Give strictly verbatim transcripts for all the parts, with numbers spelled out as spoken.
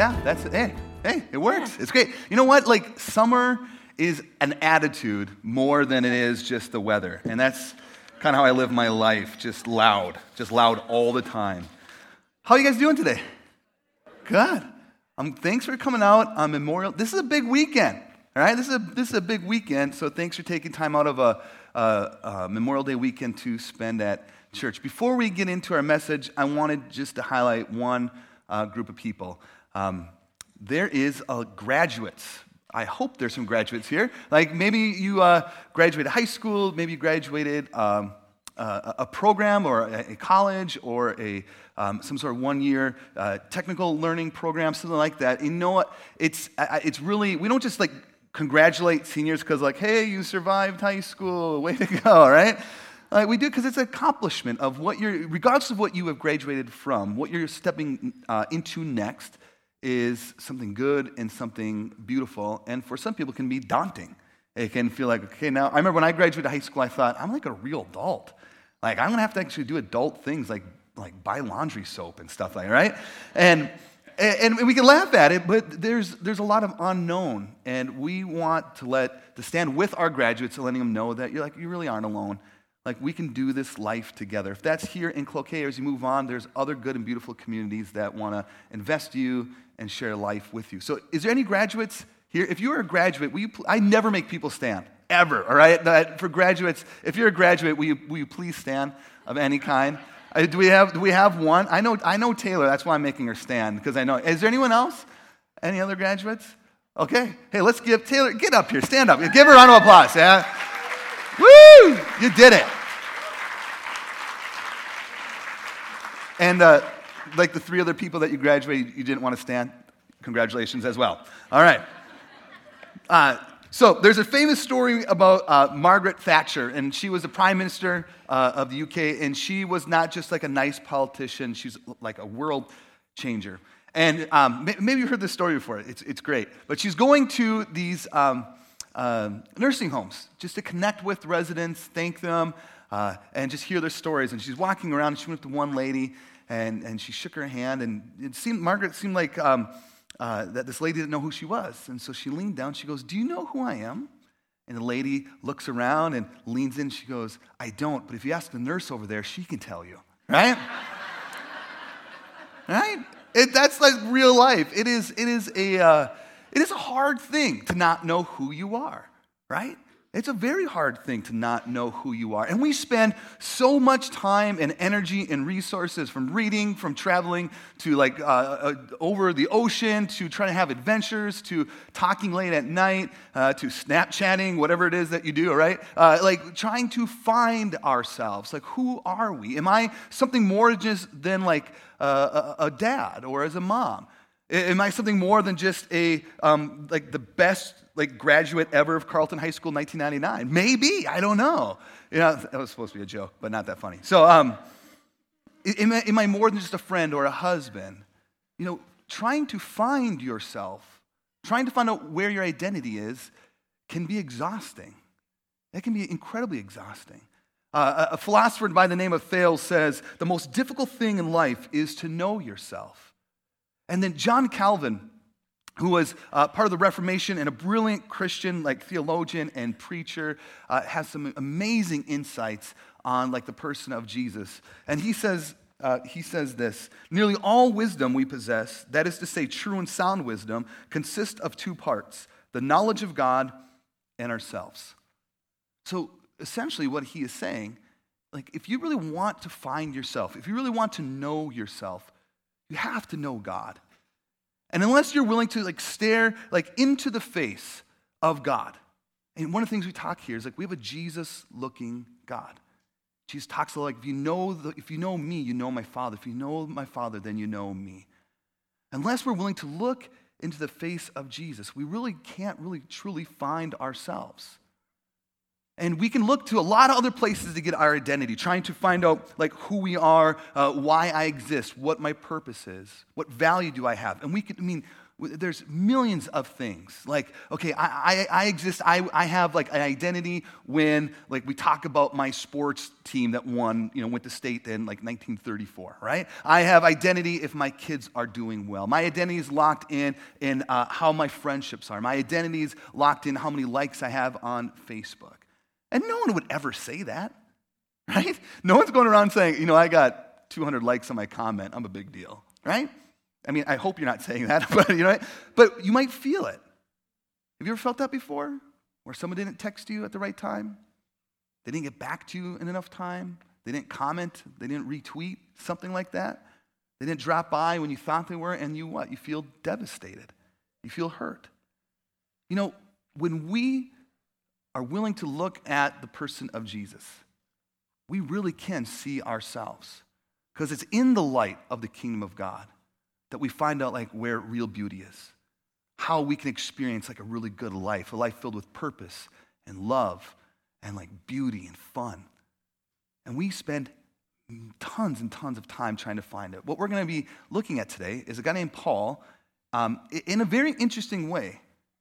Yeah, that's it. Hey, hey, it works. Yeah. It's great. You know what? Like, summer is an attitude more than it is just the weather. And that's kind of how I live my life, just loud, just loud all the time. How are you guys doing today? Good. Um, thanks for coming out on Memorial. This is a big weekend, all right? This is a, this is a big weekend, so thanks for taking time out of a, a, a Memorial Day weekend to spend at church. Before we get into our message, I wanted just to highlight one uh, group of people. Um, there is a graduates. I hope there's some graduates here. Like maybe you uh, graduated high school, maybe you graduated um, uh, a program or a, a college or a um, some sort of one-year uh, technical learning program, something like that. You know what? It's it's really, we don't just like congratulate seniors because like, hey, you survived high school, way to go, right? Like we do because it's an accomplishment of what you're, regardless of what you have graduated from, what you're stepping uh, into next is something good and something beautiful, and for some people it can be daunting. It can feel like, okay, now, I remember when I graduated high school, I thought, I'm like a real adult. Like, I'm going to have to actually do adult things like like buy laundry soap and stuff like that, right? And and we can laugh at it, but there's there's a lot of unknown, and we want to let, to stand with our graduates and letting them know that you're like, you really aren't alone. Like, we can do this life together. If that's here in Cloquet, as you move on, there's other good and beautiful communities that want to invest you and share life with you. So is there any graduates here? If you're a graduate, will you pl- I never make people stand, ever, all right? That, for graduates, if you're a graduate, will you, will you please stand of any kind? Uh, do we have do we have one? I know I know Taylor, that's why I'm making her stand, because I know. Is there anyone else? Any other graduates? Okay. Hey, let's give Taylor, get up here, stand up. Give her a round of applause, yeah? Woo! You did it. And uh, like the three other people that you graduated, you didn't want to stand. Congratulations as well. All right. Uh, so there's a famous story about uh, Margaret Thatcher, and she was the prime minister uh, of the U K, and she was not just like a nice politician. She's like a world changer. And um, maybe you heard this story before. It's it's great. But she's going to these um, uh, nursing homes just to connect with residents, thank them, uh, and just hear their stories. And she's walking around, and she went up to one lady, and, and she shook her hand, and it seemed, Margaret seemed like um, uh, that this lady didn't know who she was. And so she leaned down, she goes, do you know who I am? And the lady looks around and leans in, she goes, I don't, but if you ask the nurse over there, she can tell you, right? Right? It, that's like real life. It is, it is a, uh, it is a hard thing to not know who you are, right? It's a very hard thing to not know who you are. And we spend so much time and energy and resources from reading, from traveling, to like uh, uh, over the ocean, to trying to have adventures, to talking late at night, uh, to Snapchatting, whatever it is that you do, right? Uh, like trying to find ourselves. Like, who are we? Am I something more just than like uh, a, a dad or as a mom? Am I something more than just a um, like the best like graduate ever of Carleton High School, nineteen ninety-nine? Maybe, I don't know. You know, that was supposed to be a joke, but not that funny. So, um, am I, am I more than just a friend or a husband? You know, trying to find yourself, trying to find out where your identity is, can be exhausting. It can be incredibly exhausting. Uh, a philosopher by the name of Thales says the most difficult thing in life is to know yourself. And then John Calvin, who was uh, part of the Reformation and a brilliant Christian, like theologian and preacher, uh, has some amazing insights on like the person of Jesus. And he says, uh, he says this: nearly all wisdom we possess, that is to say, true and sound wisdom, consists of two parts: the knowledge of God and ourselves. So essentially, what he is saying, like, if you really want to find yourself, if you really want to know yourself, you have to know God. And unless you're willing to like stare like into the face of God, and one of the things we talk here is like we have a Jesus-looking God. Jesus talks like, if you know the, if you know me, you know my Father. If you know my Father, then you know me. Unless we're willing to look into the face of Jesus, we really can't really truly find ourselves. And we can look to a lot of other places to get our identity, trying to find out like who we are, uh, why I exist, what my purpose is, what value do I have. And we can, I mean, There's millions of things. Like, okay, I, I, I exist, I, I have like an identity when like we talk about my sports team that won, you know, went to state in like nineteen thirty-four, right? I have identity if my kids are doing well. My identity is locked in in uh, how my friendships are. My identity is locked in how many likes I have on Facebook. And no one would ever say that, right? No one's going around saying, you know, I got two hundred likes on my comment. I'm a big deal, right? I mean, I hope you're not saying that, but you know, but you might feel it. Have you ever felt that before? Where someone didn't text you at the right time? They didn't get back to you in enough time? They didn't comment? They didn't retweet? Something like that? They didn't drop by when you thought they were, and you what? You feel devastated. You feel hurt. You know, when we are willing to look at the person of Jesus, we really can see ourselves. Because it's in the light of the kingdom of God that we find out like where real beauty is, how we can experience like a really good life, a life filled with purpose and love and like beauty and fun. And we spend tons and tons of time trying to find it. What we're going to be looking at today is a guy named Paul, um, in a very interesting way,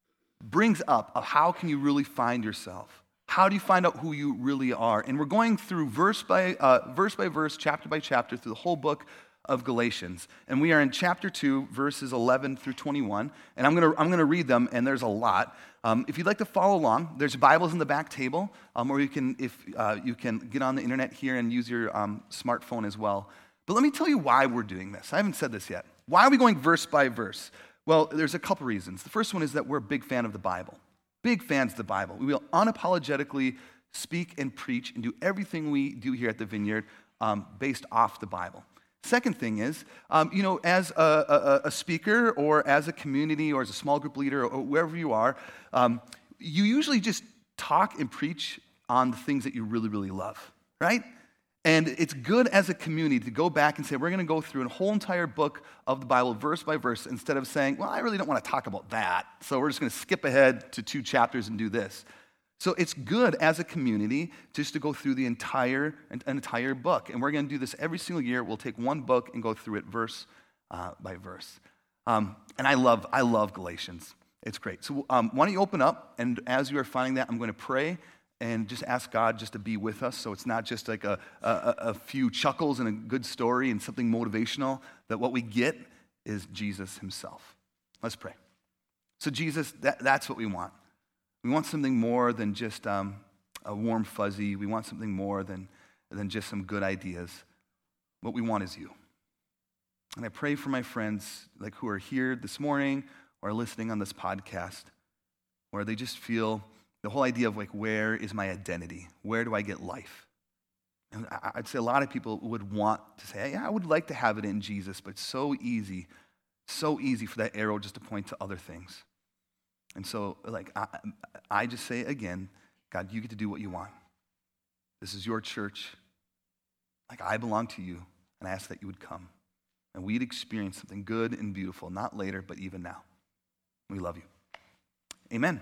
brings up of how can you really find yourself? How do you find out who you really are? And we're going through verse by uh, verse by verse, chapter by chapter, through the whole book of Galatians. And we are in chapter two, verses eleven through twenty-one. And I'm going to I'm going to read them, and there's a lot. Um, if you'd like to follow along, there's Bibles in the back table, um, or you can if uh, you can get on the internet here and use your um, smartphone as well. But let me tell you why we're doing this. I haven't said this yet. Why are we going verse by verse? Well, there's a couple reasons. The first one is that we're a big fan of the Bible. Big fans of the Bible. We will unapologetically speak and preach and do everything we do here at the Vineyard um, based off the Bible. Second thing is, um, you know, as a, a, a speaker or as a community or as a small group leader or wherever you are, um, you usually just talk and preach on the things that you really, really love, right? And it's good as a community to go back and say, we're going to go through a whole entire book of the Bible, verse by verse, instead of saying, well, I really don't want to talk about that, so we're just going to skip ahead to two chapters and do this. So it's good as a community just to go through the entire an entire book. And we're going to do this every single year. We'll take one book and go through it verse uh, by verse. Um, and I love I love Galatians. It's great. So um, why don't you open up, and as you are finding that, I'm going to pray and just ask God just to be with us, so it's not just like a, a, a few chuckles and a good story and something motivational, that what we get is Jesus himself. Let's pray. So Jesus, that, that's what we want. We want something more than just um, a warm fuzzy. We want something more than, than just some good ideas. What we want is you. And I pray for my friends like who are here this morning or listening on this podcast, where they just feel the whole idea of like, where is my identity? Where do I get life? And I'd say a lot of people would want to say, yeah, I would like to have it in Jesus, but it's so easy, so easy for that arrow just to point to other things. And so, like, I, I just say again, God, you get to do what you want. This is your church. Like, I belong to you, and I ask that you would come, and we'd experience something good and beautiful, not later, but even now. We love you. Amen.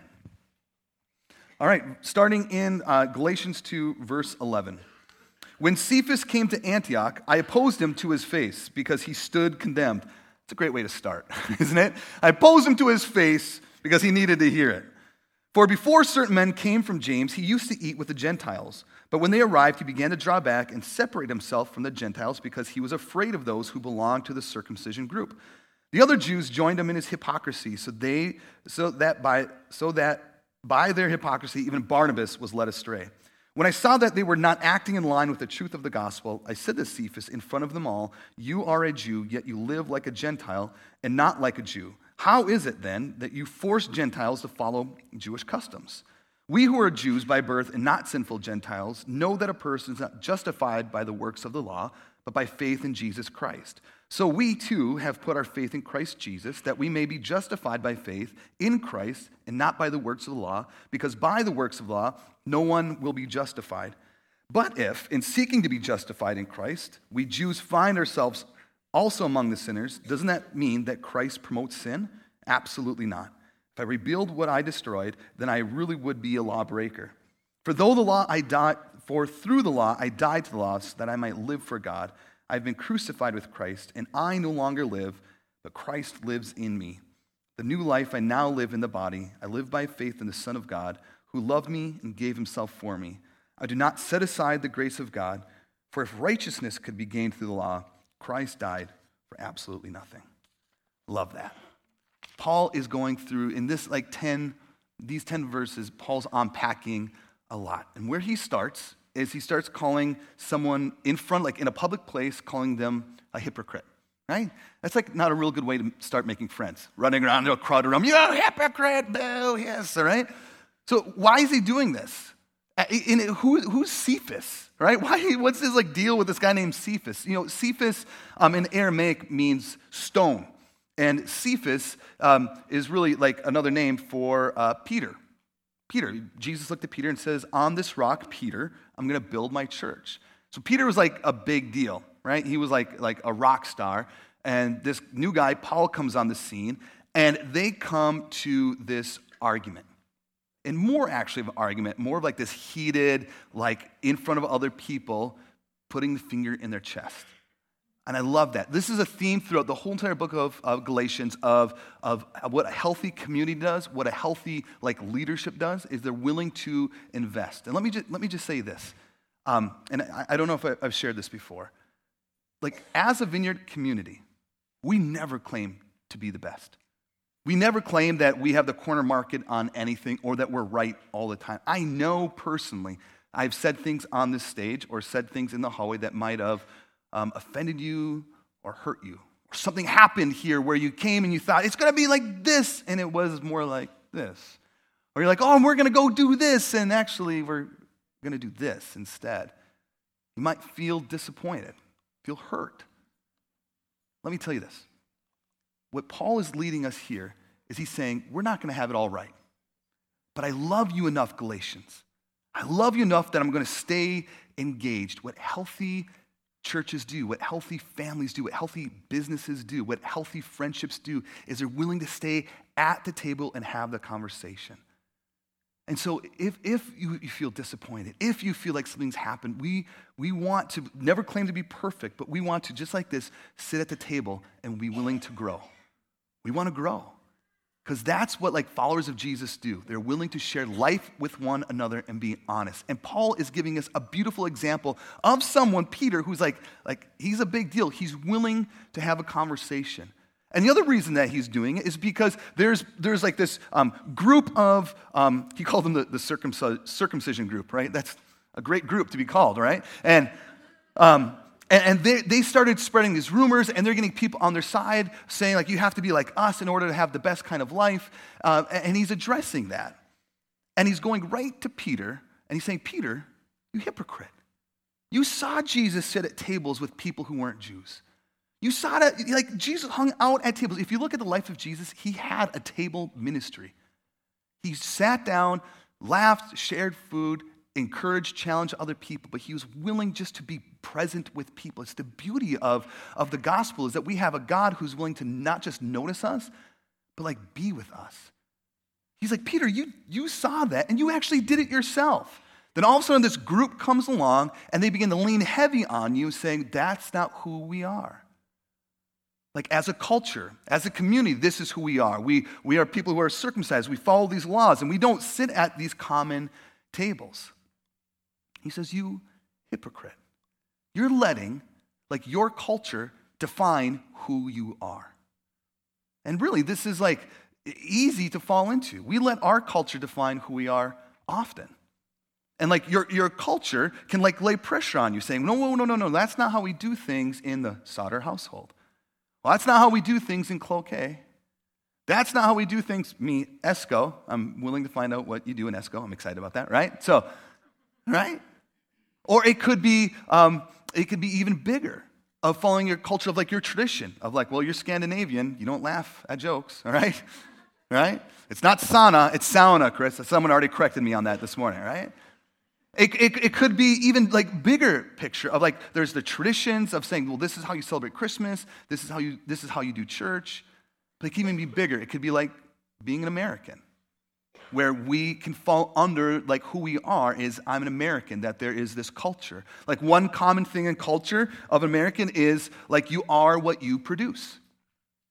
All right, starting in uh, Galatians two, verse eleven. When Cephas came to Antioch, I opposed him to his face because he stood condemned. It's a great way to start, isn't it? I opposed him to his face because he needed to hear it. For before certain men came from James, he used to eat with the Gentiles. But when they arrived, he began to draw back and separate himself from the Gentiles because he was afraid of those who belonged to the circumcision group. The other Jews joined him in his hypocrisy, so they so that by so that by their hypocrisy even Barnabas was led astray. When I saw that they were not acting in line with the truth of the gospel, I said to Cephas in front of them all, "You are a Jew, yet you live like a Gentile and not like a Jew. How is it then that you force Gentiles to follow Jewish customs? We who are Jews by birth and not sinful Gentiles know that a person is not justified by the works of the law, but by faith in Jesus Christ. So we too have put our faith in Christ Jesus, that we may be justified by faith in Christ and not by the works of the law, because by the works of the law no one will be justified. But if, in seeking to be justified in Christ, we Jews find ourselves also among the sinners, doesn't that mean that Christ promotes sin? Absolutely not. If I rebuild what I destroyed, then I really would be a lawbreaker. For though the law I died, for through the law I died to the law so that I might live for God. I've been crucified with Christ, and I no longer live, but Christ lives in me. The new life I now live in the body, I live by faith in the Son of God, who loved me and gave himself for me. I do not set aside the grace of God, for if righteousness could be gained through the law, Christ died for absolutely nothing. Love that. Paul is going through, in this like ten, these ten verses, Paul's unpacking a lot. And where he starts is he starts calling someone in front, like in a public place, calling them a hypocrite. Right? That's like not a real good way to start making friends. Running around to a crowd around, you hypocrite, boo, yes, all right? So why is he doing this? In, in, who, who's Cephas, right? Why? What's his like deal with this guy named Cephas? You know, Cephas um, in Aramaic means stone. And Cephas um, is really like another name for uh, Peter. Peter, Jesus looked at Peter and says, on this rock, Peter, I'm going to build my church. So Peter was like a big deal. Right? He was like, like a rock star. And this new guy, Paul, comes on the scene, and they come to this argument. And more actually of an argument, more of like this heated, like in front of other people, putting the finger in their chest. And I love that. This is a theme throughout the whole entire book of, of Galatians of, of what a healthy community does, what a healthy like leadership does, is they're willing to invest. And let me just, let me just say this. Um, and I, I don't know if I, I've shared this before. Like, as a Vineyard community, we never claim to be the best. We never claim that we have the corner market on anything or that we're right all the time. I know personally, I've said things on this stage or said things in the hallway that might have um, offended you or hurt you. Or something happened here where you came and you thought, it's going to be like this, and it was more like this. Or you're like, oh, we're going to go do this, and actually we're going to do this instead. You might feel disappointed. Feel hurt. Let me tell you this. What Paul is leading us here is he's saying, we're not going to have it all right. But I love you enough, Galatians. I love you enough that I'm going to stay engaged. What healthy churches do, what healthy families do, what healthy businesses do, what healthy friendships do, is they're willing to stay at the table and have the conversation. And so if, if you, you feel disappointed, if you feel like something's happened, we, we want to never claim to be perfect, but we want to, just like this, sit at the table and be willing to grow. We want to grow because that's what like followers of Jesus do. They're willing to share life with one another and be honest. And Paul is giving us a beautiful example of someone, Peter, who's like, like he's a big deal. He's willing to have a conversation. And the other reason that he's doing it is because there's there's like this um, group of, um, he called them the, the circumcis- circumcision group, right? That's a great group to be called, right? And um, and, and they, they started spreading these rumors, and they're getting people on their side saying, like, you have to be like us in order to have the best kind of life. Uh, and he's addressing that. And he's going right to Peter, and he's saying, Peter, you hypocrite. You saw Jesus sit at tables with people who weren't Jews. You saw that, like, Jesus hung out at tables. If you look at the life of Jesus, he had a table ministry. He sat down, laughed, shared food, encouraged, challenged other people, but he was willing just to be present with people. It's the beauty of, of the gospel is that we have a God who's willing to not just notice us, but like be with us. He's like, Peter, you, you saw that, and you actually did it yourself. Then all of a sudden this group comes along, and they begin to lean heavy on you, saying, that's not who we are. Like as a culture, as a community, this is who we are. We, we are people who are circumcised. We follow these laws, and we don't sit at these common tables. He says, you hypocrite. You're letting like your culture define who you are. And really, this is like easy to fall into. We let our culture define who we are often. And like your, your culture can like lay pressure on you saying, no, no, no, no, no, that's not how we do things in the Sauter household. Well, that's not how we do things in Cloquet. That's not how we do things, me, Esco. I'm willing to find out what you do in Esco. I'm excited about that, right? So, right? Or it could be, um, it could be even bigger of following your culture of like your tradition of like, well, you're Scandinavian. You don't laugh at jokes, all right? Right? It's not sauna, it's sauna, Chris. Someone already corrected me on that this morning, right? It, it, it could be even like bigger picture of like there's the traditions of saying, well, this is how you celebrate Christmas. This is how you this is how you do church. But it can even be bigger. It could be like being an American, where we can fall under like who we are is I'm an American, that there is this culture. Like one common thing in culture of American is like you are what you produce.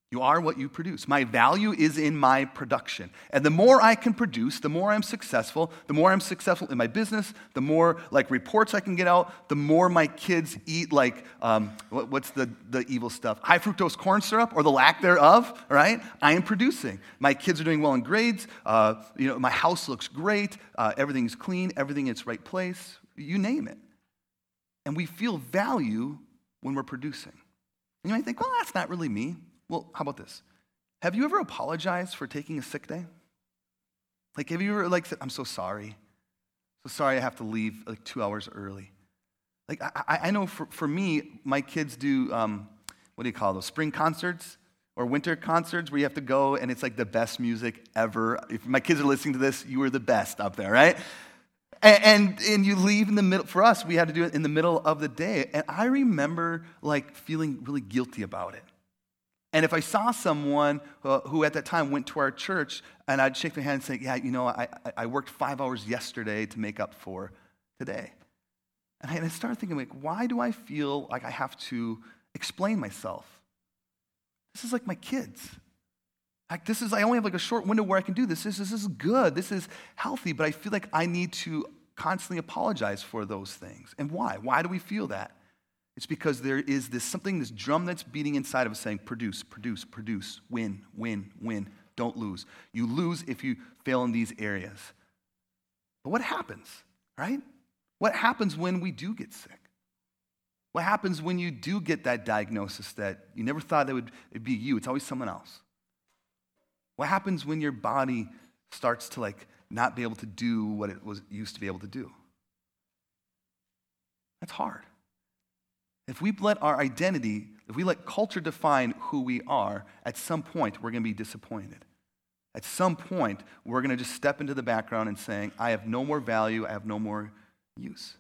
You are what you produce. My value is in my production. And the more I can produce, the more I'm successful, the more I'm successful in my business, the more like reports I can get out, the more my kids eat like, um, what, what's the, the evil stuff? High fructose corn syrup or the lack thereof, right? I am producing. My kids are doing well in grades. Uh, you know, my house looks great. Uh, everything's clean. Everything in its right place. You name it. And we feel value when we're producing. And you might think, well, that's not really me. Well, how about this? Have you ever apologized for taking a sick day? Like, have you ever like said, I'm so sorry. So sorry I have to leave like two hours early. Like, I, I know for, for me, my kids do, um, what do you call those, spring concerts or winter concerts where you have to go and it's like the best music ever. If my kids are listening to this, you are the best up there, right? And, and, and you leave in the middle, for us, we had to do it in the middle of the day. And I remember like feeling really guilty about it. And if I saw someone uh, who at that time went to our church, and I'd shake their hand and say, yeah, you know, I, I worked five hours yesterday to make up for today. And I started thinking, like, why do I feel like I have to explain myself? This is like my kids. Like, this is, I only have like a short window where I can do this. This, this is good. This is healthy. But I feel like I need to constantly apologize for those things. And why? Why do we feel that? It's because there is this something, this drum that's beating inside of us saying, produce, produce, produce, win, win, win, don't lose. You lose if you fail in these areas. But what happens, right? What happens when we do get sick? What happens when you do get that diagnosis that you never thought it would it'd be you, it's always someone else? What happens when your body starts to like not be able to do what it was used to be able to do? That's hard. If we let our identity, if we let culture define who we are, at some point we're going to be disappointed. At some point, we're going to just step into the background and saying, I have no more value, I have no more use.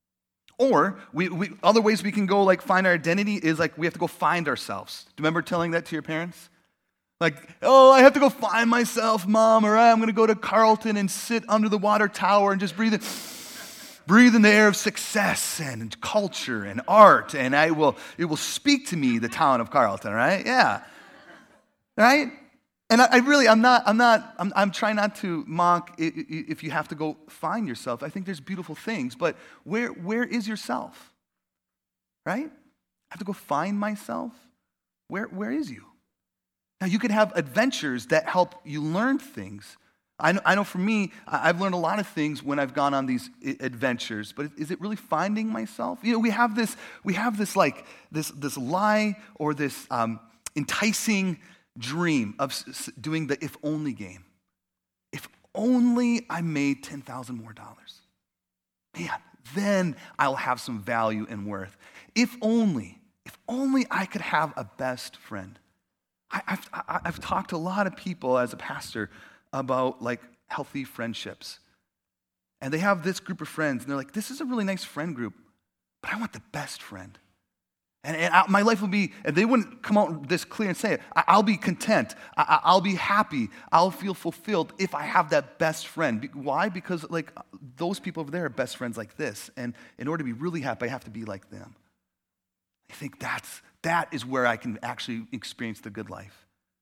Or we, we other ways we can go like find our identity is like we have to go find ourselves. Do you remember telling that to your parents? Like, oh, I have to go find myself, Mom, or I'm going to go to Carlton and sit under the water tower and just breathe in. Breathe in the air of success and culture and art, and I will. It will speak to me, the town of Carlton, right? Yeah, right. And I, I really, I'm not. I'm not. I'm, I'm trying not to mock if you have to go find yourself. I think there's beautiful things, but where where is yourself? Right? I have to go find myself. Where where is you? Now you can have adventures that help you learn things. I know, I know for me, I've learned a lot of things when I've gone on these adventures, but is it really finding myself? You know, we have this, we have this like, this, this lie or this um, enticing dream of doing the if only game. If only I made ten thousand more dollars. Man, then I'll have some value and worth. If only, if only I could have a best friend. I, I've, I've talked to a lot of people as a pastor about like healthy friendships. And they have this group of friends, and they're like, this is a really nice friend group, but I want the best friend. And, and I, my life will be, and they wouldn't come out this clear and say it, I, I'll be content, I, I'll be happy, I'll feel fulfilled if I have that best friend. Be, why? Because like those people over there are best friends like this, and in order to be really happy, I have to be like them. I think that's, that is where I can actually experience the good life.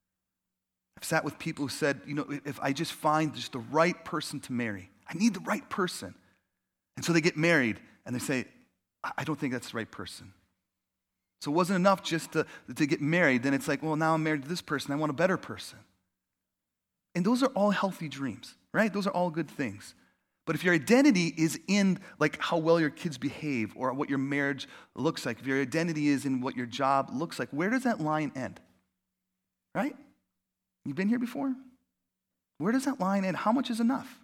I've sat with people who said, you know, if I just find just the right person to marry, I need the right person. And so they get married and they say, I don't think that's the right person. So it wasn't enough just to, to get married. Then it's like, well, now I'm married to this person. I want a better person. And those are all healthy dreams, right? Those are all good things. But if your identity is in like how well your kids behave or what your marriage looks like, if your identity is in what your job looks like, where does that line end? Right? You've been here before? Where does that line end? How much is enough?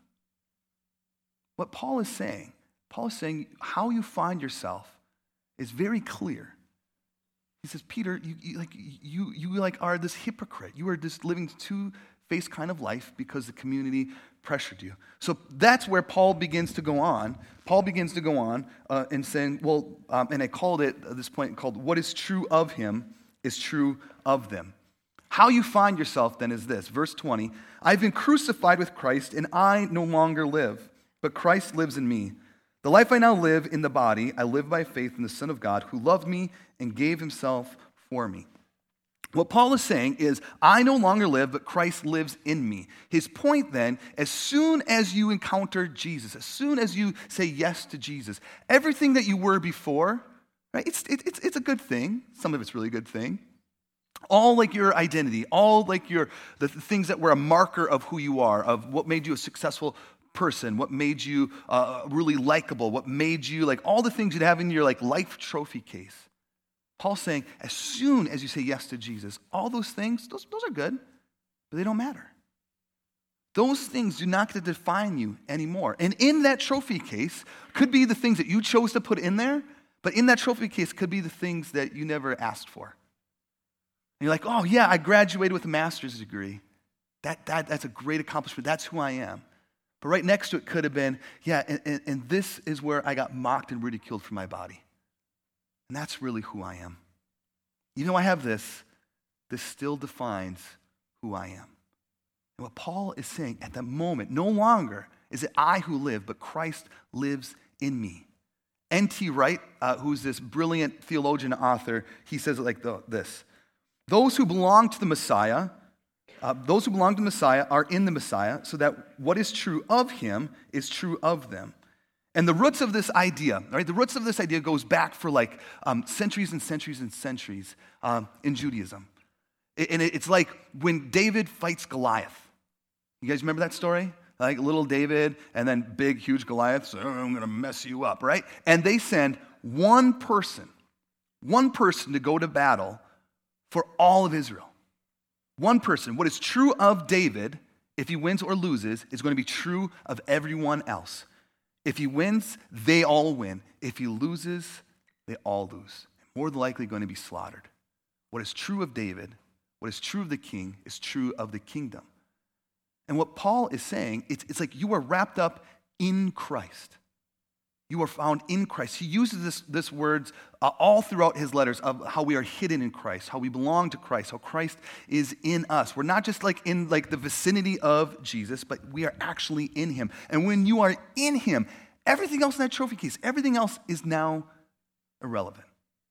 What Paul is saying, Paul is saying how you find yourself is very clear. He says, Peter, you, you like you you like are this hypocrite. You are just living two-faced kind of life because the community pressured you. So that's where Paul begins to go on. Paul begins to go on uh, and saying, well, um, and I called it at this point called "What is true of him is true of them." How you find yourself then is this, verse twenty, I've been crucified with Christ and I no longer live, but Christ lives in me. The life I now live in the body, I live by faith in the Son of God who loved me and gave himself for me. What Paul is saying is, I no longer live, but Christ lives in me. His point then, as soon as you encounter Jesus, as soon as you say yes to Jesus, everything that you were before, right, it's, it, it's, it's a good thing. Some of it's really a good thing. All like your identity, all like your the things that were a marker of who you are, of what made you a successful person, what made you uh, really likable, what made you like all the things you'd have in your like life trophy case. Paul's saying, as soon as you say yes to Jesus, all those things, those, those are good, but they don't matter. Those things do not get to define you anymore. And in that trophy case could be the things that you chose to put in there, but in that trophy case could be the things that you never asked for. And you're like, oh yeah, I graduated with a master's degree. That, that, that's a great accomplishment. That's who I am. But right next to it could have been, yeah, and, and, and this is where I got mocked and ridiculed for my body. And that's really who I am. Even though I have this, this still defines who I am. And what Paul is saying at that moment, no longer is it I who live, but Christ lives in me. N T Wright, uh, who's this brilliant theologian author, he says it like the, this. Those who belong to the Messiah, uh, those who belong to the Messiah are in the Messiah, so that what is true of him is true of them. And the roots of this idea, right? The roots of this idea goes back for like um, centuries and centuries and centuries um, in Judaism. And it's like when David fights Goliath. You guys remember that story? Like little David and then big, huge Goliath. So oh, I'm going to mess you up, right? And they send one person, one person to go to battle for all of Israel. One person. What is true of David, if he wins or loses, is going to be true of everyone else. If he wins, they all win. If he loses, they all lose. More than likely going to be slaughtered. What is true of David, what is true of the king, is true of the kingdom. And what Paul is saying, it's, it's like you are wrapped up in Christ. You are found in Christ. He uses this, this words uh, all throughout his letters of how we are hidden in Christ, how we belong to Christ, how Christ is in us. We're not just like in like the vicinity of Jesus, but we are actually in him. And when you are in him, everything else in that trophy case, everything else is now irrelevant.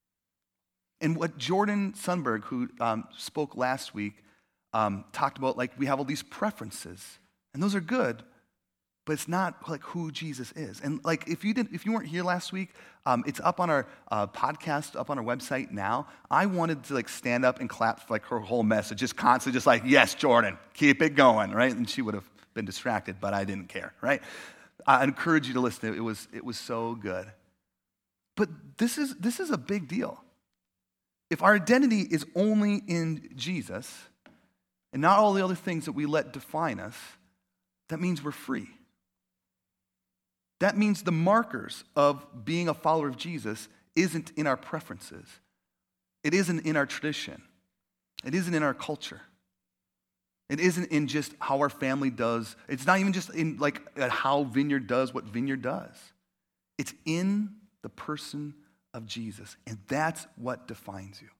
And what Jordan Sundberg, who um, spoke last week, um, talked about, like we have all these preferences, and those are good, but it's not like who Jesus is. And like if you didn't, if you weren't here last week, um, it's up on our uh, podcast, up on our website now. I wanted to like stand up and clap for like her whole message, just constantly, just like, yes, Jordan, keep it going, right? And she would have been distracted, but I didn't care, right? I encourage you to listen. It was it was so good. But this is this is a big deal. If our identity is only in Jesus and not all the other things that we let define us, that means we're free. That means the markers of being a follower of Jesus isn't in our preferences. It isn't in our tradition. It isn't in our culture. It isn't in just how our family does. It's not even just in like how Vineyard does what Vineyard does. It's in the person of Jesus, and that's what defines you.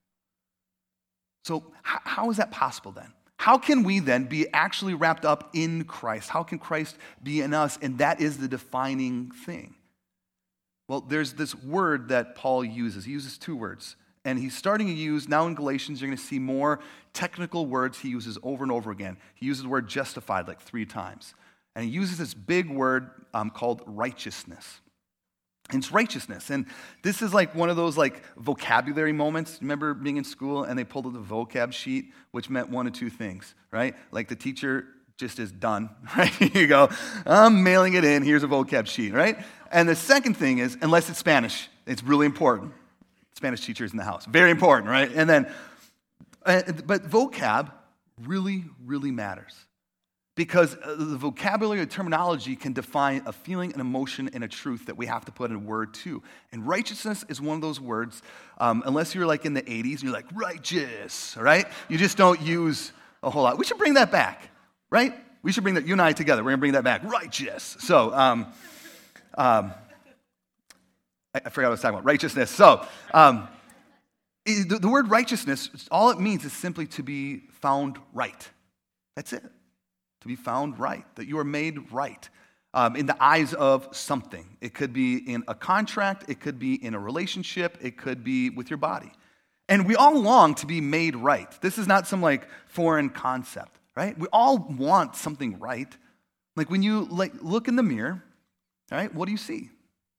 So how, how is that possible then? How can we then be actually wrapped up in Christ? How can Christ be in us? And that is the defining thing. Well, there's this word that Paul uses. He uses two words. And he's starting to use, now in Galatians, you're going to see more technical words he uses over and over again. He uses the word justified like three times. And he uses this big word um, called righteousness. And it's righteousness. And this is like one of those like vocabulary moments. Remember being in school and they pulled up the vocab sheet, which meant one of two things, right? Like the teacher just is done, right? Here you go. I'm mailing it in. Here's a vocab sheet, right? And the second thing is, unless it's Spanish, it's really important. Spanish teachers in the house. Very important, right? And then, uh, but vocab really, really matters. Because the vocabulary or terminology can define a feeling, an emotion, and a truth that we have to put in a word to. And righteousness is one of those words, um, unless you're like in the eighties, and you're like, righteous, right? You just don't use a whole lot. We should bring that back, right? We should bring that, you and I together, we're going to bring that back. Righteous. So, um, um, I, I forgot what I was talking about. Righteousness. So, um, it, the, the word righteousness, all it means is simply to be found right. That's it. To be found right, that you are made right um, in the eyes of something. It could be in a contract, it could be in a relationship, it could be with your body. And we all long to be made right. This is not some like foreign concept, right? We all want something right. Like when you like look in the mirror, right? What do you see?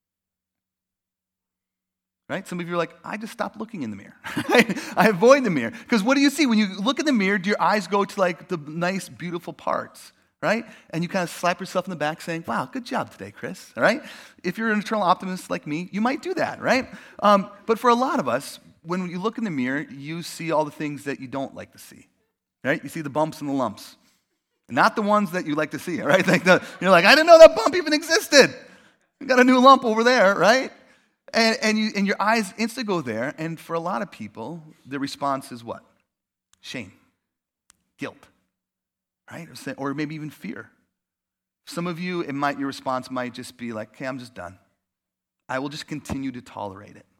Right? Some of you are like, I just stopped looking in the mirror. I avoid the mirror. Because what do you see? When you look in the mirror, do your eyes go to like the nice, beautiful parts, right? And you kind of slap yourself in the back saying, wow, good job today, Chris, all right? If you're an eternal optimist like me, you might do that, right? Um, but for a lot of us, when you look in the mirror, you see all the things that you don't like to see, right? You see the bumps and the lumps. Not the ones that you like to see, right? Like the, you're like, I didn't know that bump even existed. You got a new lump over there, right? And, and, you, and your eyes instantly go there, and for a lot of people, the response is what? Shame, guilt, right? Or maybe even fear. Some of you, it might, your response might just be like, okay, I'm just done. I will just continue to tolerate it.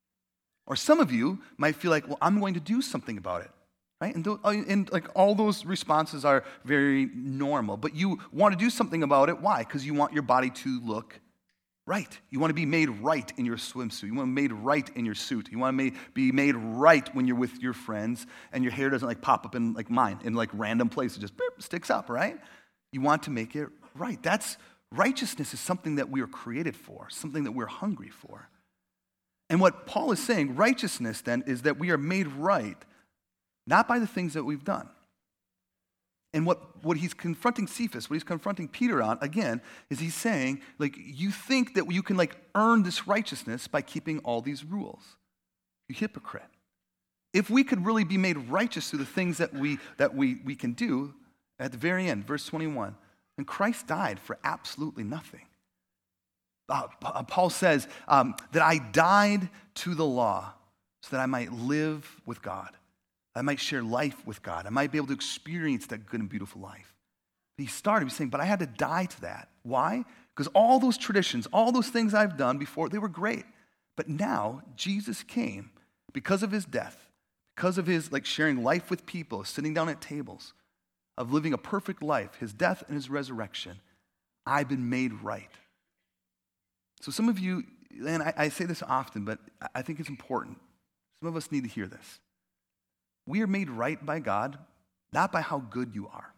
Or some of you might feel like, well, I'm going to do something about it, right? And, th- and like all those responses are very normal, but you want to do something about it. Why? Because you want your body to look right. You want to be made right in your swimsuit. You want to be made right in your suit. You want to be made right when you're with your friends and your hair doesn't like pop up in like mine in like random places, just boop, sticks up, right? You want to make it right. That's righteousness is something that we are created for, something that we're hungry for. And what Paul is saying, righteousness then, is that we are made right, not by the things that we've done. And what, what he's confronting Cephas, what he's confronting Peter on, again, is he's saying, like, you think that you can, like, earn this righteousness by keeping all these rules. You hypocrite. If we could really be made righteous through the things that we that we, we can do, at the very end, verse twenty-one, then Christ died for absolutely nothing. Uh, Paul says um, that I died to the law so that I might live with God. I might share life with God. I might be able to experience that good and beautiful life. But he started by saying, but I had to die to that. Why? Because all those traditions, all those things I've done before, they were great. But now Jesus came because of his death, because of his like sharing life with people, sitting down at tables, of living a perfect life, his death and his resurrection. I've been made right. So some of you, and I, I say this often, but I think it's important. Some of us need to hear this. We are made right by God, not by how good you are,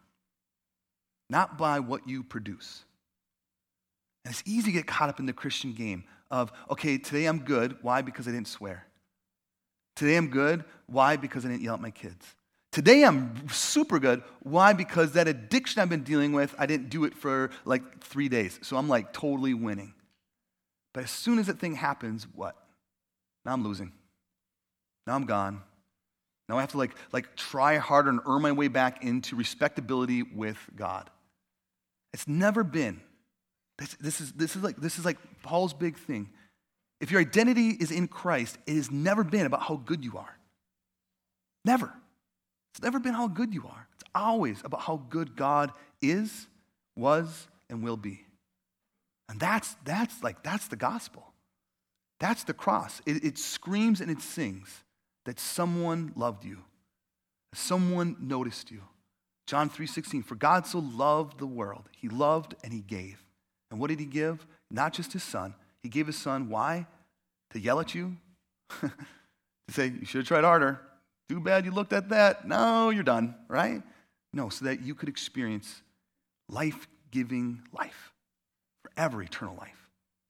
not by what you produce. And it's easy to get caught up in the Christian game of, okay, today I'm good. Why? Because I didn't swear. Today I'm good. Why? Because I didn't yell at my kids. Today I'm super good. Why? Because that addiction I've been dealing with, I didn't do it for like three days. So I'm like totally winning. But as soon as that thing happens, what? Now I'm losing. Now I'm gone. Now I have to like, like try harder and earn my way back into respectability with God. It's never been. This, this is this is like this is like Paul's big thing. If your identity is in Christ, it has never been about how good you are. Never. It's never been how good you are. It's always about how good God is, was, and will be. And that's that's like that's the gospel. That's the cross. It, it screams and it sings that someone loved you. Someone noticed you. John three sixteen, for God so loved the world. He loved and he gave. And what did he give? Not just his son. He gave his son, why? To yell at you? To say, you should have tried harder. Too bad you looked at that. No, you're done, right? No, so that you could experience life-giving life. Forever eternal life.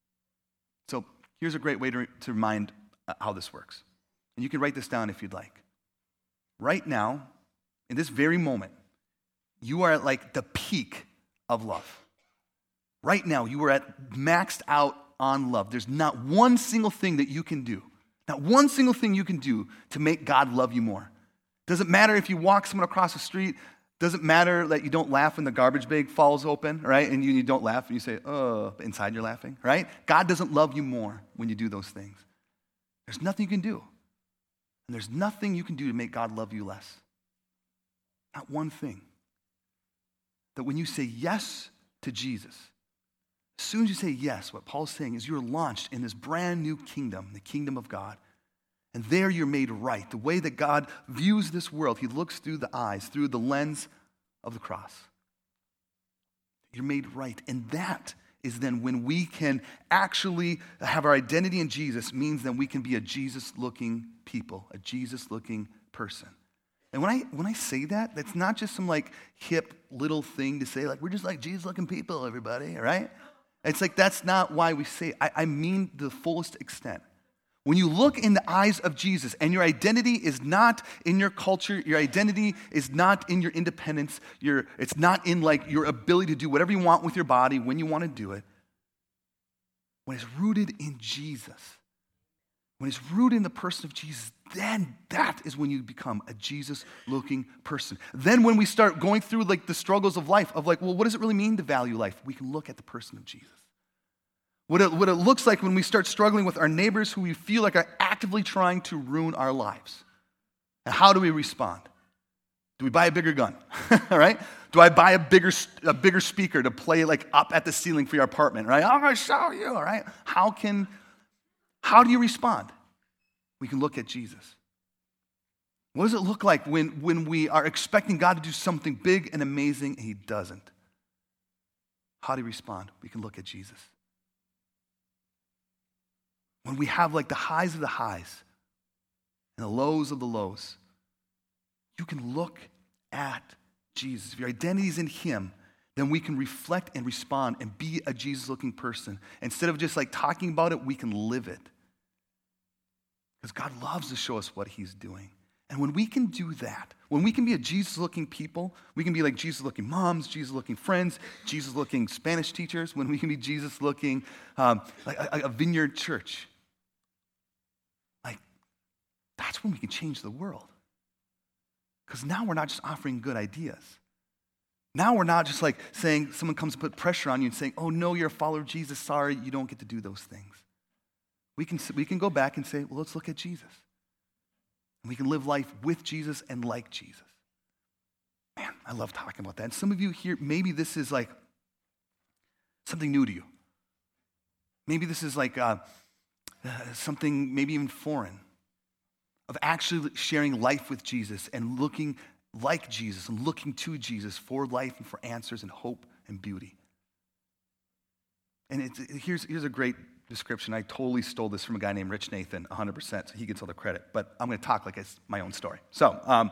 So here's a great way to, to remind how this works. And you can write this down if you'd like. Right now, in this very moment, you are at like the peak of love. Right now, you are at maxed out on love. There's not one single thing that you can do. Not one single thing you can do to make God love you more. Doesn't matter if you walk someone across the street. Doesn't matter that you don't laugh when the garbage bag falls open, right? And you, you don't laugh and you say, oh, but inside you're laughing, right? God doesn't love you more when you do those things. There's nothing you can do. And there's nothing you can do to make God love you less. Not one thing. That when you say yes to Jesus, as soon as you say yes, what Paul's saying is you're launched in this brand new kingdom, the kingdom of God. And there you're made right. The way that God views this world, he looks through the eyes, through the lens of the cross. You're made right. And that is then when we can actually have our identity in Jesus means that we can be a Jesus-looking people, a Jesus-looking person. And when I when I say that, that's not just some like hip little thing to say, like, we're just like Jesus-looking people, everybody, right? It's like, that's not why we say it. I, I mean the fullest extent. When you look in the eyes of Jesus and your identity is not in your culture, your identity is not in your independence, your, it's not in like your ability to do whatever you want with your body when you want to do it. When it's rooted in Jesus, when it's rooted in the person of Jesus, then that is when you become a Jesus-looking person. Then when we start going through like the struggles of life, of like, well, what does it really mean to value life? We can look at the person of Jesus. What it, what it looks like when we start struggling with our neighbors who we feel like are actively trying to ruin our lives. And how do we respond? Do we buy a bigger gun? All right? Do I buy a bigger, a bigger speaker to play like up at the ceiling for your apartment, right? I'm going to show you, all right? How can, how do you respond? We can look at Jesus. What does it look like when, when we are expecting God to do something big and amazing and he doesn't? How do you respond? We can look at Jesus. When we have like the highs of the highs and the lows of the lows, you can look at Jesus. If your identity is in him, then we can reflect and respond and be a Jesus-looking person. Instead of just like talking about it, we can live it. Because God loves to show us what he's doing. And when we can do that, when we can be a Jesus-looking people, we can be like Jesus-looking moms, Jesus-looking friends, Jesus-looking Spanish teachers, when we can be Jesus-looking um, like a, a vineyard church. That's when we can change the world. Because now we're not just offering good ideas. Now we're not just like saying, someone comes to put pressure on you and saying, oh no, you're a follower of Jesus, sorry, you don't get to do those things. We can, we can go back and say, well, let's look at Jesus. And we can live life with Jesus and like Jesus. Man, I love talking about that. And some of you here, maybe this is like something new to you. Maybe this is like uh, uh, something maybe even foreign. Of actually sharing life with Jesus and looking like Jesus and looking to Jesus for life and for answers and hope and beauty. And it's, it, here's, here's a great description. I totally stole this from a guy named Rich Nathan, one hundred percent, so he gets all the credit. But I'm going to talk like it's my own story. So um,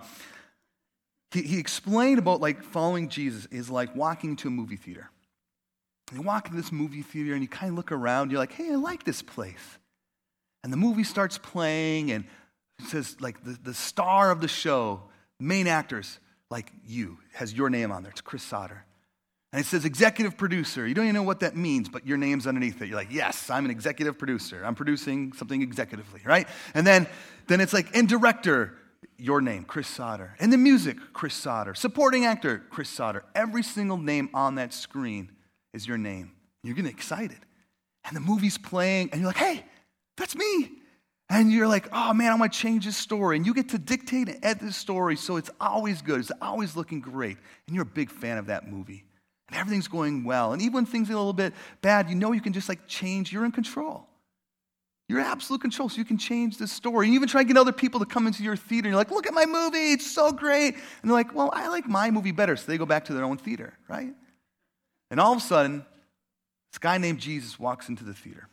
he, he explained about like following Jesus is like walking to a movie theater. And you walk into this movie theater and you kind of look around. You're like, hey, I like this place. And the movie starts playing and it says like the, the star of the show, main actors, like you, has your name on there. It's Chris Sauter. And it says executive producer. You don't even know what that means, but your name's underneath it. You're like, yes, I'm an executive producer. I'm producing something executively, right? And then, then it's like, and director, your name, Chris Sauter. And the music, Chris Sauter. Supporting actor, Chris Sauter. Every single name on that screen is your name. You're getting excited. And the movie's playing, and you're like, hey, that's me. And you're like, oh man, I want to change this story. And you get to dictate and edit this story so it's always good. It's always looking great. And you're a big fan of that movie. And everything's going well. And even when things are a little bit bad, you know you can just like change. You're in control. You're in absolute control, so you can change the story. And you even try to get other people to come into your theater. And you're like, look at my movie. It's so great. And they're like, well, I like my movie better. So they go back to their own theater, right? And all of a sudden, this guy named Jesus walks into the theater.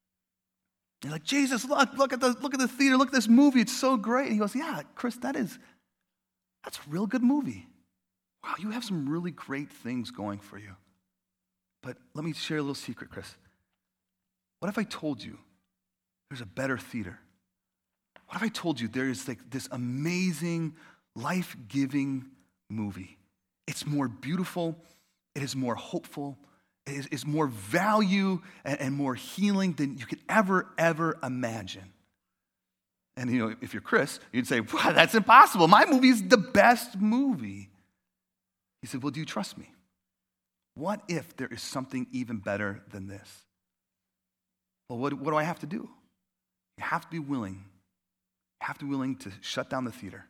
You're like, Jesus, look, look at the look at the theater, look at this movie, it's so great. And he goes, yeah, Chris, that is, that's a real good movie. Wow, you have some really great things going for you. But let me share a little secret, Chris. What if I told you there's a better theater? What if I told you there is like this amazing, life-giving movie? It's more beautiful, it is more hopeful, Is, is more value and, and more healing than you could ever, ever imagine. And you know, if you're Chris, you'd say, wow, that's impossible. My movie is the best movie. He said, well, do you trust me? What if there is something even better than this? Well, what, what do I have to do? You have to be willing. You have to be willing to shut down the theater.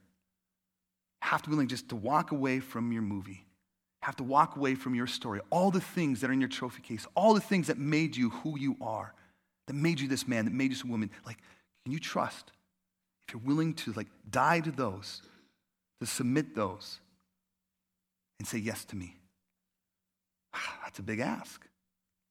You have to be willing just to walk away from your movie. Have to walk away from your story, all the things that are in your trophy case, all the things that made you who you are, that made you this man, that made you this woman. Like, can you trust? If you're willing to like die to those, to submit those, and say yes to me. That's a big ask.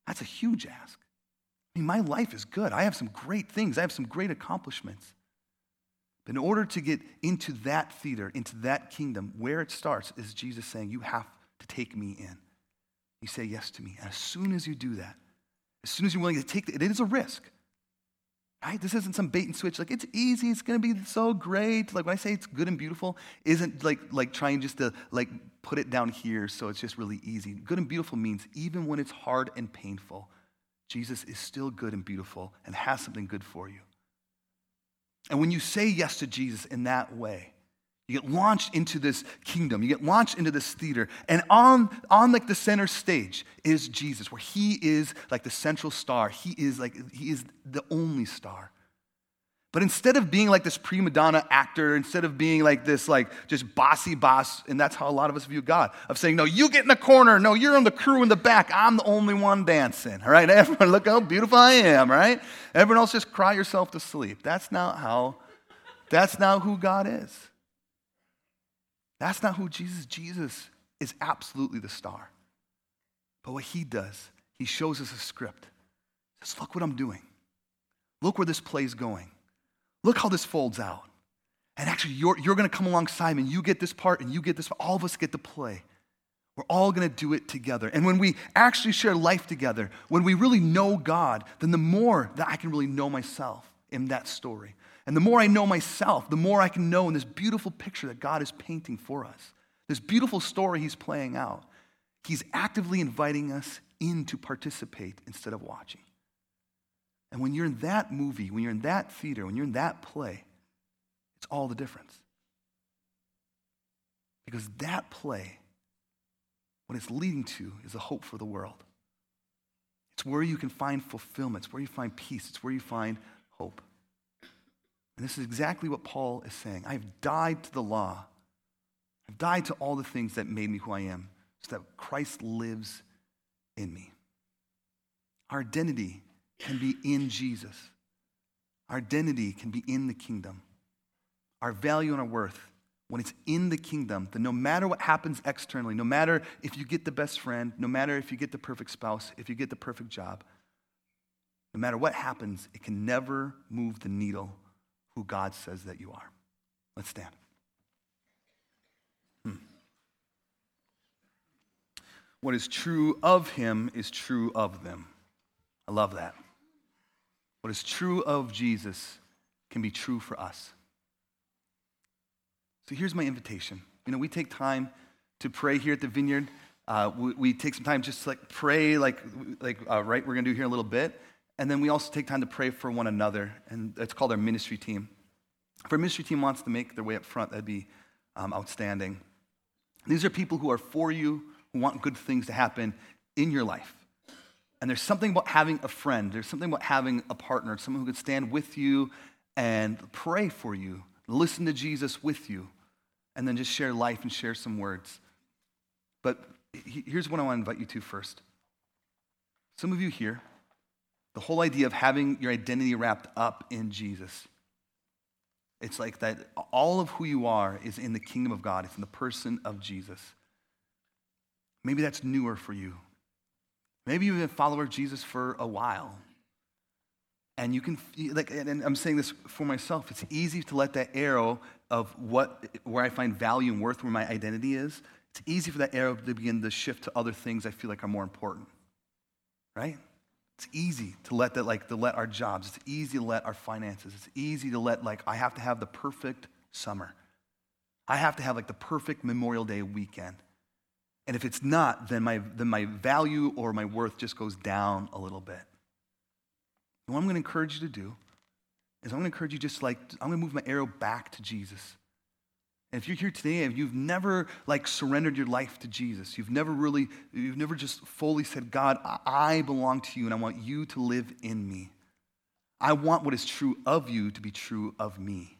That's a huge ask. I mean, my life is good. I have some great things. I have some great accomplishments. But in order to get into that theater, into that kingdom, where it starts is Jesus saying, you have to take me in. You say yes to me. And as soon as you do that, as soon as you're willing to take it, it is a risk. Right? This isn't some bait and switch. Like, it's easy. It's going to be so great. Like, when I say it's good and beautiful, isn't like, like trying just to like put it down here so it's just really easy. Good and beautiful means even when it's hard and painful, Jesus is still good and beautiful and has something good for you. And when you say yes to Jesus in that way, you get launched into this kingdom. You get launched into this theater. And on, on like the center stage is Jesus, where he is like the central star. He is like, he is the only star. But instead of being like this prima donna actor, instead of being like this like just bossy boss, and that's how a lot of us view God, of saying, no, you get in the corner. No, you're on the crew in the back. I'm the only one dancing. All right, everyone, look how beautiful I am, right? Everyone else just cry yourself to sleep. That's not how, that's not who God is. That's not who Jesus, Jesus is absolutely the star. But what he does, he shows us a script. He says, look what I'm doing. Look where this play's going. Look how this folds out. And actually, you're, you're going to come alongside me, and you get this part, and you get this part. All of us get to play. We're all going to do it together. And when we actually share life together, when we really know God, then the more that I can really know myself in that story. And the more I know myself, the more I can know in this beautiful picture that God is painting for us. This beautiful story he's playing out. He's actively inviting us in to participate instead of watching. And when you're in that movie, when you're in that theater, when you're in that play, it's all the difference. Because that play, what it's leading to is a hope for the world. It's where you can find fulfillment. It's where you find peace. It's where you find hope. And this is exactly what Paul is saying. I've died to the law. I've died to all the things that made me who I am so that Christ lives in me. Our identity can be in Jesus. Our identity can be in the kingdom. Our value and our worth, when it's in the kingdom, then no matter what happens externally, no matter if you get the best friend, no matter if you get the perfect spouse, if you get the perfect job, no matter what happens, it can never move the needle who God says that you are. Let's stand. Hmm. What is true of him is true of them. I love that. What is true of Jesus can be true for us. So here's my invitation. You know, we take time to pray here at the Vineyard. Uh, we, we take some time just to like pray, like, like uh, right, we're going to do here in a little bit. And then we also take time to pray for one another. And it's called our ministry team. If our ministry team wants to make their way up front, that'd be um, outstanding. These are people who are for you, who want good things to happen in your life. And there's something about having a friend, there's something about having a partner, someone who can stand with you and pray for you, listen to Jesus with you, and then just share life and share some words. But here's what I want to invite you to first. Some of you here, the whole idea of having your identity wrapped up in Jesus, it's like that all of who you are is in the kingdom of God. It's in the person of Jesus. Maybe that's newer for you. Maybe you've been a follower of Jesus for a while. And you can, like, and I'm saying this for myself, it's easy to let that arrow of what, where I find value and worth, where my identity is, it's easy for that arrow to begin to shift to other things I feel like are more important. Right? It's easy to let that, like, to let our jobs, it's easy to let our finances, it's easy to let, like, I have to have the perfect summer. I have to have, like, the perfect Memorial Day weekend. And if it's not, then my, then my value or my worth just goes down a little bit. And what I'm going to encourage you to do is I'm going to encourage you just like, I'm going to move my arrow back to Jesus. And if you're here today and you've never like surrendered your life to Jesus, you've never really, you've never just fully said, God, I belong to you and I want you to live in me. I want what is true of you to be true of me.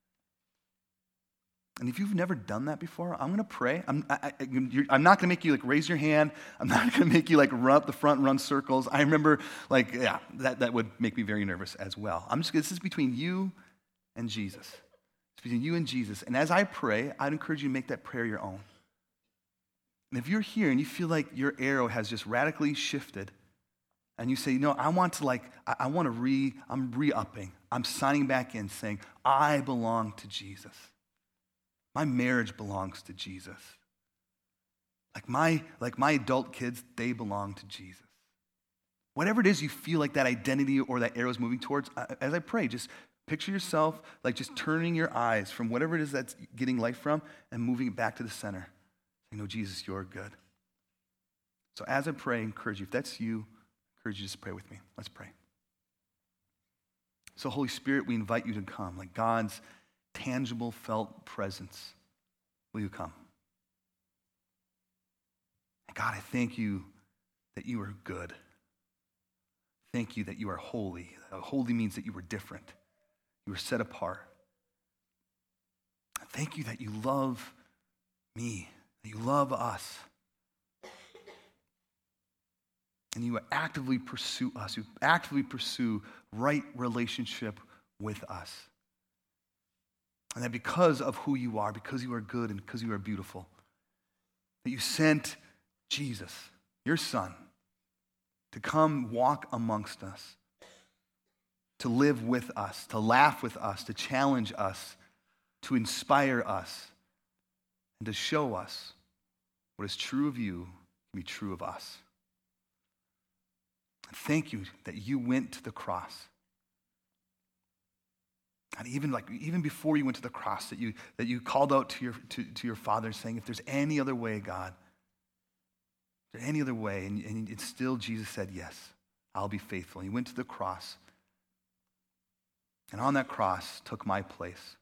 And if you've never done that before, I'm going to pray. I'm, I, I, I'm not going to make you like raise your hand. I'm not going to make you like run up the front and run circles. I remember like, yeah, that, that would make me very nervous as well. I'm just, this is between you and Jesus. It's between you and Jesus. And as I pray, I'd encourage you to make that prayer your own. And if you're here and you feel like your arrow has just radically shifted, and you say, you know, I want to like, I, I want to re, I'm re-upping. I'm signing back in saying, I belong to Jesus. My marriage belongs to Jesus. Like my, like my adult kids, they belong to Jesus. Whatever it is you feel like that identity or that arrow is moving towards, as I pray, just picture yourself like just turning your eyes from whatever it is that's getting life from and moving it back to the center. You know, Jesus, you're good. So as I pray, I encourage you, if that's you, I encourage you to just pray with me. Let's pray. So Holy Spirit, we invite you to come, like God's tangible, felt presence. Will you come? God, I thank you that you are good. Thank you that you are holy. Holy means that you were different. You were set apart. Thank you that you love me, that you love us. And you actively pursue us. You actively pursue right relationship with us. And that because of who you are, because you are good and because you are beautiful, that you sent Jesus, your son, to come walk amongst us, to live with us, to laugh with us, to challenge us, to inspire us, and to show us what is true of you can be true of us. Thank you that you went to the cross. And even like even before you went to the cross, that you that you called out to your to, to your Father saying, if there's any other way, God, is there any other way? And, and it's still Jesus said, yes, I'll be faithful. And he went to the cross. And on that cross took my place.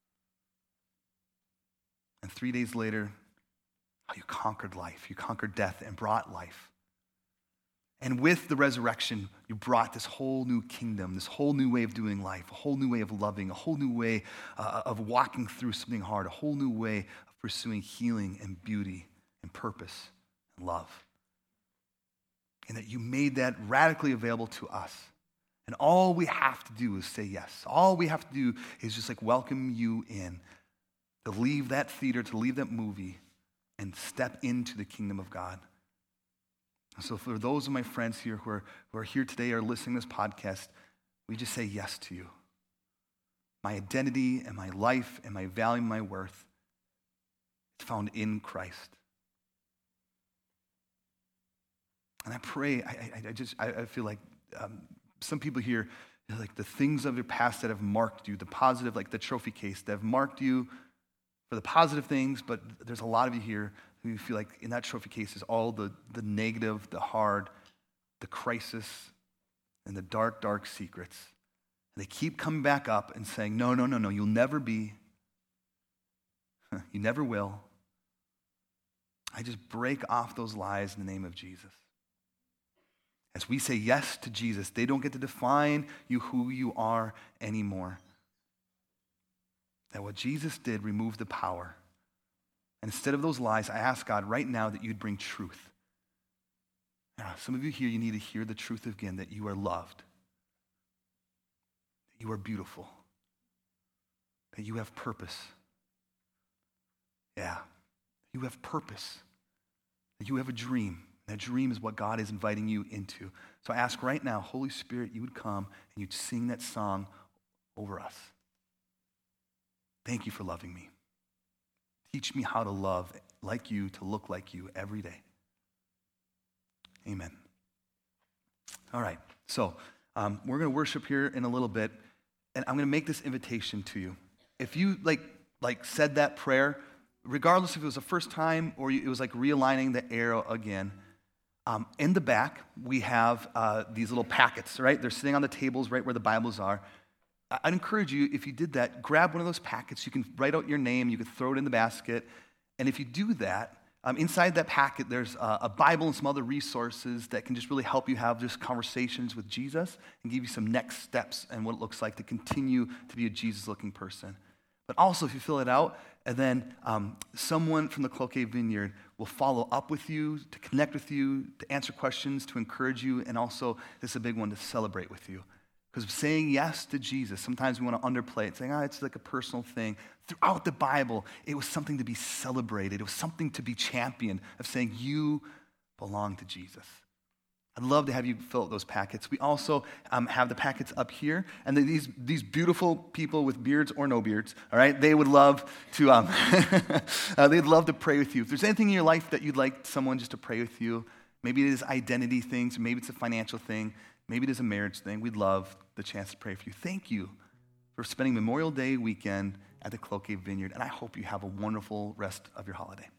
And three days later, oh, you conquered life. You conquered death and brought life. And with the resurrection, you brought this whole new kingdom, this whole new way of doing life, a whole new way of loving, a whole new way uh, of walking through something hard, a whole new way of pursuing healing and beauty and purpose and love. And that you made that radically available to us. And all we have to do is say yes. All we have to do is just like welcome you in, to leave that theater, to leave that movie, and step into the kingdom of God. So for those of my friends here who are, who are here today or listening to this podcast, we just say yes to you. My identity and my life and my value and my worth is found in Christ. And I pray, I, I, I just, I, I feel like um, some people here, like the things of your past that have marked you, the positive, like the trophy case, that have marked you for the positive things, but there's a lot of you here who feel like in that trophy case is all the, the negative, the hard, the crisis, and the dark, dark secrets. And they keep coming back up and saying, no, no, no, no, you'll never be. You never will. I just break off those lies in the name of Jesus. As we say yes to Jesus, they don't get to define you who you are anymore. That what Jesus did removed the power. And instead of those lies, I ask God right now that you'd bring truth. Now, some of you here, you need to hear the truth again, that you are loved, that you are beautiful, that you have purpose. Yeah, you have purpose, that you have a dream. That dream is what God is inviting you into. So I ask right now, Holy Spirit, you would come and you'd sing that song over us. Thank you for loving me. Teach me how to love like you, to look like you every day. Amen. All right, so um, we're going to worship here in a little bit, and I'm going to make this invitation to you. If you like, like said that prayer, regardless if it was the first time or it was like realigning the arrow again, um, in the back we have uh, these little packets, right? They're sitting on the tables right where the Bibles are. I'd encourage you, if you did that, grab one of those packets. You can write out your name. You can throw it in the basket. And if you do that, um, inside that packet, there's a, a Bible and some other resources that can just really help you have just conversations with Jesus and give you some next steps and what it looks like to continue to be a Jesus-looking person. But also, if you fill it out, and then um, someone from the Cloquet Vineyard will follow up with you, to connect with you, to answer questions, to encourage you, and also, this is a big one, to celebrate with you. Because saying yes to Jesus, sometimes we want to underplay it, saying, ah, oh, it's like a personal thing. Throughout the Bible, it was something to be celebrated. It was something to be championed, of saying, you belong to Jesus. I'd love to have you fill out those packets. We also um, have the packets up here, and then these these beautiful people with beards or no beards, all right, they would love to um, uh, they'd love to pray with you. If there's anything in your life that you'd like someone just to pray with you, maybe it is identity things, maybe it's a financial thing, maybe it is a marriage thing, we'd love the chance to pray for you. Thank you for spending Memorial Day weekend at the Cloquet Vineyard, and I hope you have a wonderful rest of your holiday.